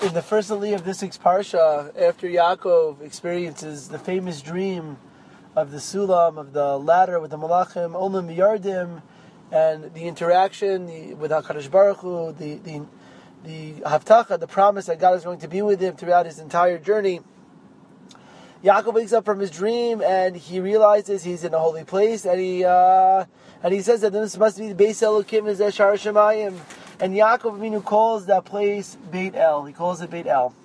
In the first aliyah of this week's parsha, after Yaakov experiences the famous dream of the sulam, of the ladder with the malachim, olim yardim, and the interaction with HaKadosh Baruch Hu, the haftacha, the promise that God is going to be with him throughout his entire journey, Yaakov wakes up from his dream and he realizes he's in a holy place, and he says that this must be the Beis Elokim, is Shar Shemayim. And Yaakov Avinu calls that place Beit El. He calls it Beit El.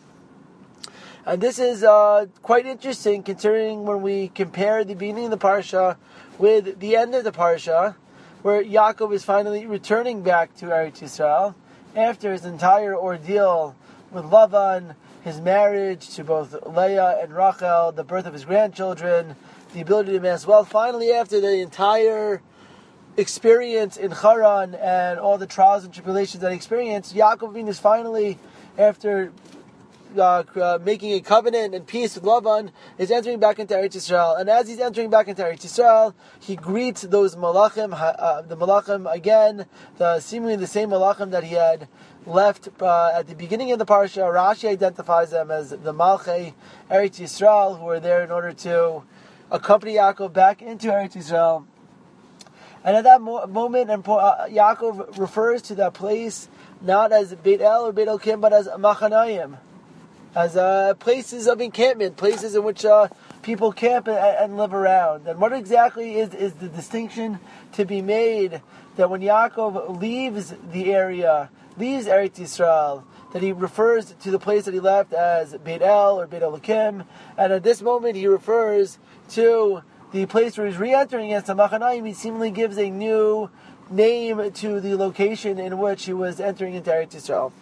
And this is quite interesting, considering when we compare the beginning of the parsha with the end of the parsha, where Yaakov is finally returning back to Eretz Yisrael after his entire ordeal with Lavan, his marriage to both Leah and Rachel, the birth of his grandchildren, the ability to amass wealth. Finally, after the entire experience in Haran and all the trials and tribulations that he experienced, Yaakov Avinu is finally, after making a covenant and peace with Lavan, is entering back into Eretz Yisrael. And as he's entering back into Eretz Yisrael, he greets those malachim, the malachim again, seemingly the same malachim that he had left at the beginning of the parsha. Rashi identifies them as the Malchei Eretz Yisrael, who are there in order to accompany Yaakov back into Eretz Yisrael. And at that moment, Yaakov refers to that place not as Beit El or Beit Elokim, but as Machanayim, as places of encampment, places in which people camp and live around. And what exactly is the distinction to be made, that when Yaakov leaves the area, leaves Eretz Yisrael, that he refers to the place that he left as Beit El or Beit Elokim, and at this moment he refers to the place where he's re-entering as Machanayim. He seemingly gives a new name to the location in which he was entering into Eretz Yisrael.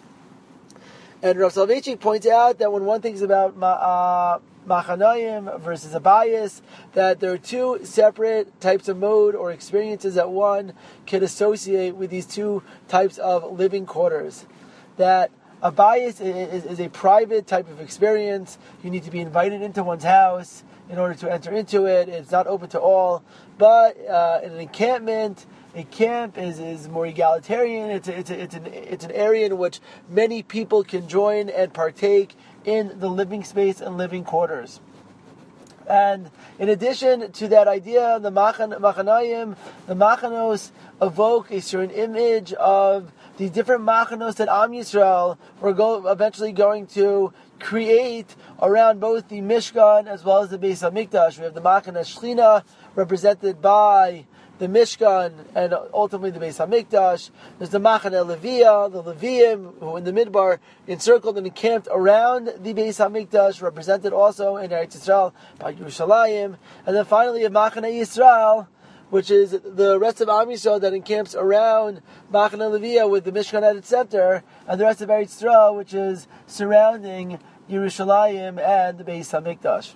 And Rav Soloveitchik points out that when one thinks about Machanayim versus Abayis, that there are two separate types of mode or experiences that one can associate with these two types of living quarters. That Abayis is a private type of experience. You need to be invited into one's house in order to enter into it. It's not open to all. But in an encampment, a camp is more egalitarian. It's an area in which many people can join and partake in the living space and living quarters. And in addition to that idea, the Machanayim, the Machanos evoke a certain image of the different Machanos that Am Yisrael were eventually going to create around both the Mishkan as well as the Beis HaMikdash. We have the Machane Shechina, represented by the Mishkan and ultimately the Beis HaMikdash. There's the Machane Leviah, the Leviim, who in the Midbar encircled and encamped around the Beis HaMikdash, represented also in Eretz Yisrael by Yerushalayim. And then finally a Machane Yisrael, which is the rest of Am Yisrael that encamps around Machane Leviah with the Mishkan at its center, and the rest of Eretz Yisrael, which is surrounding Yerushalayim and the Beis HaMikdash.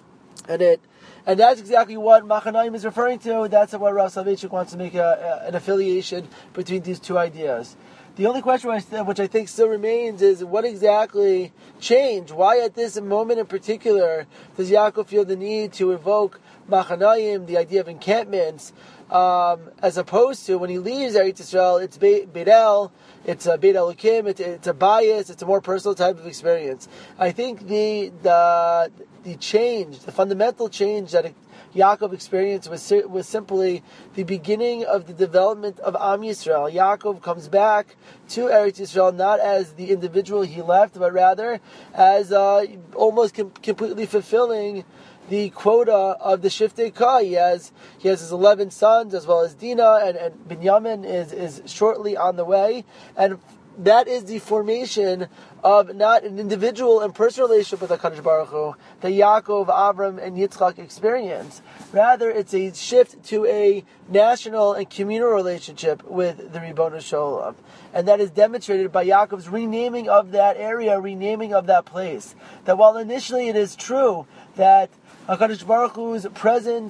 And that's exactly what Machanayim is referring to. That's what Rav Soloveitchik wants to make an affiliation between these two ideas. The only question which I think still remains is what exactly changed? Why at this moment in particular does Yaakov feel the need to evoke Machanayim, the idea of encampments, as opposed to when he leaves Eretz Yisrael, it's Beit El, it's Beit Elokim, it's a bias, it's a more personal type of experience. I think the change, the fundamental change that Yaakov experienced was simply the beginning of the development of Am Yisrael. Yaakov comes back to Eretz Yisrael not as the individual he left, but rather as almost completely fulfilling the quota of the Shiftei Ka. He has his 11 sons as well as Dinah, and Binyamin is shortly on the way, and that is the formation of not an individual and personal relationship with HaKadosh Baruch Hu that Yaakov, Avram, and Yitzchak experience. Rather, it's a shift to a national and communal relationship with the Ribono Shel Olam. And that is demonstrated by Yaakov's renaming of that area, renaming of that place. That while initially it is true that HaKadosh Baruch Hu's presence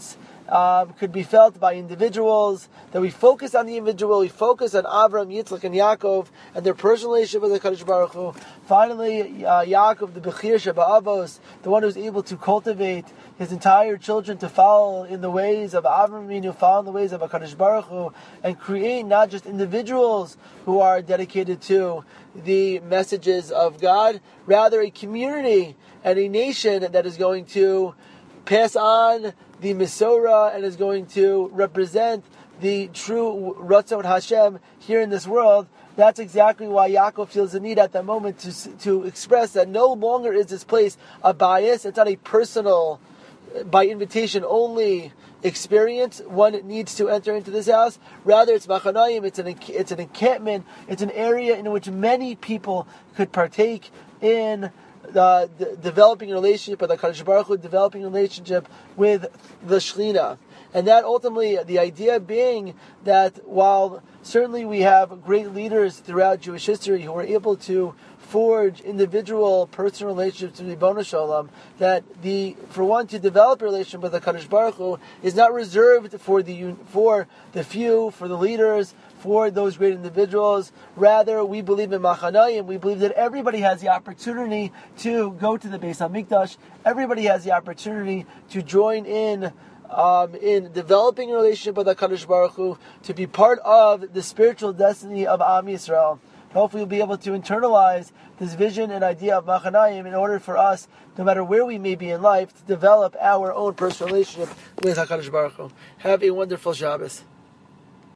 could be felt by individuals, that we focus on the individual, we focus on Avram, Yitzchak, and Yaakov, and their personal relationship with the Kadosh Baruch Hu. Finally, Yaakov, the Bechir Sheba'avos, the one who's able to cultivate his entire children to follow in the ways of Avram Avinu, follow in the ways of HaKadosh Baruch Hu, and create not just individuals who are dedicated to the messages of God, rather a community and a nation that is going to pass on the Mesorah and is going to represent the true Ratzon Hashem here in this world. That's exactly why Yaakov feels the need at that moment to express that no longer is this place a bias. It's not a personal, by invitation only experience. One needs to enter into this house. Rather, it's machanayim. It's an encampment. It's an area in which many people could partake in developing a relationship with HaKadosh Baruch Hu, developing a relationship with the Shekhinah. And that ultimately, the idea being that while certainly we have great leaders throughout Jewish history who were able to forge individual personal relationships with Ribono Shel Olam, that for one to develop a relationship with the Kadosh Baruch Hu is not reserved for the few, for the leaders, for those great individuals. Rather, we believe in Machanayim. We believe that everybody has the opportunity to go to the Beis HaMikdash. Everybody has the opportunity to join in developing a relationship with HaKadosh Baruch Hu, to be part of the spiritual destiny of Am Yisrael. Hopefully we'll be able to internalize this vision and idea of Machanayim in order for us, no matter where we may be in life, to develop our own personal relationship with HaKadosh Baruch Hu. Have a wonderful Shabbos.